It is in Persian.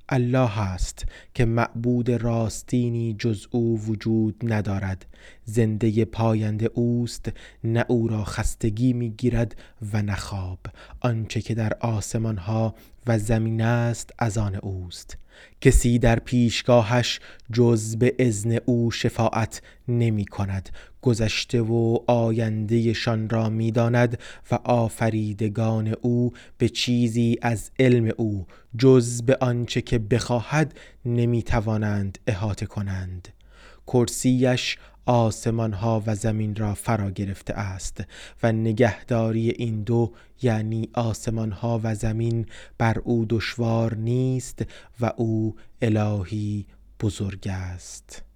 الله است که معبود راستینی جز او وجود ندارد. زنده پاینده اوست، نه او را خستگی می گیرد و نه خواب. آنچه که در آسمان ها و زمین است از آن اوست. کسی در پیشگاهش جز به اذن او شفاعت نمی کند. گذشته و آینده شان را می داند و آفریدگان او به چیزی از علم او جز به آنچه که بخواهد نمی توانند احاطه کنند. کرسیش آسمان ها و زمین را فرا گرفته است و نگهداری این دو یعنی آسمان ها و زمین بر او دشوار نیست و او الهی بزرگ است.